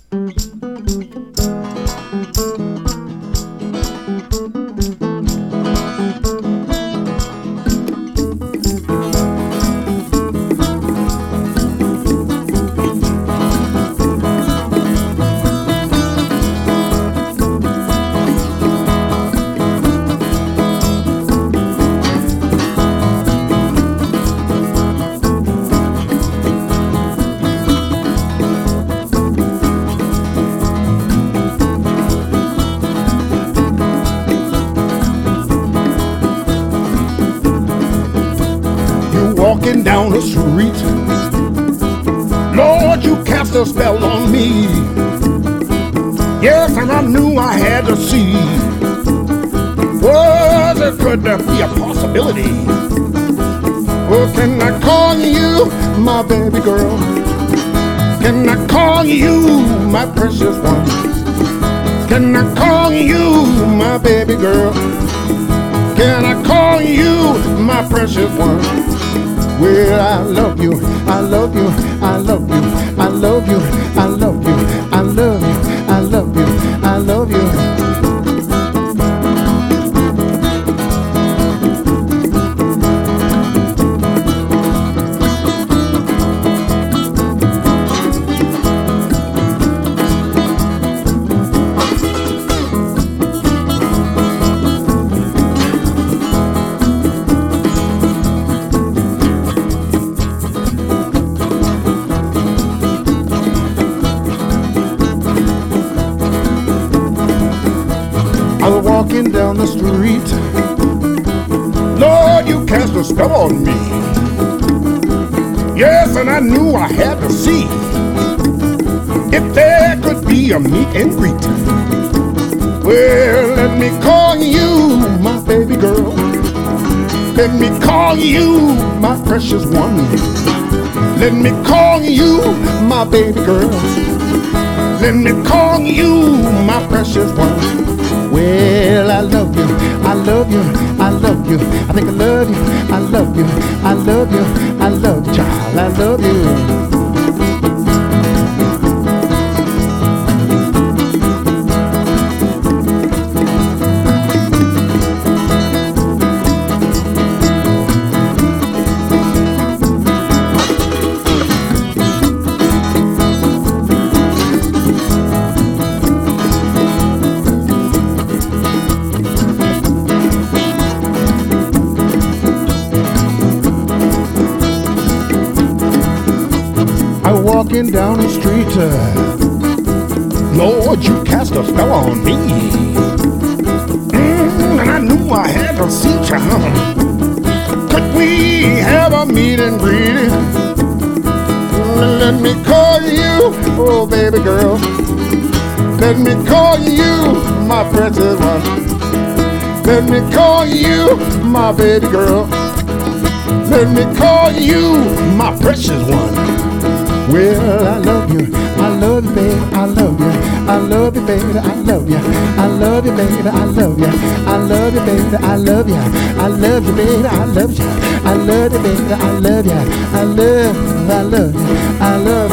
Walking down the street, Lord, you cast a spell on me. Yes, and I knew I had to see. Was it could there be a possibility? Oh, can I call you my baby girl? Can I call you my precious one? Can I call you my baby girl? Can I call you my precious one? Well, I love you, I love you, I love you, I love you, I love you, I love you, I love you, I love you. I was walking down the street, Lord, you cast a spell on me. Yes, and I knew I had to see if there could be a meet and greet. Well, let me call you my baby girl. Let me call you my precious one. Let me call you my baby girl. Let me call you my precious one. Well, I love you, I love you, I love you. I think I love you, I love you, I love you, I love you, child, I love you. Walking down the street, Lord, you cast a spell on me. And I knew I had to see you. Could we have a meet and greet? Let me call you, oh baby girl. Let me call you my precious one. Let me call you my baby girl. Let me call you my precious one. Well, I love you, baby, I love you, I love you, baby, I love you, I love you, baby, I love you, I love you, baby, I love you, I love you, baby, I love you, I love you, baby, I love you, I love you, I love you, I love you.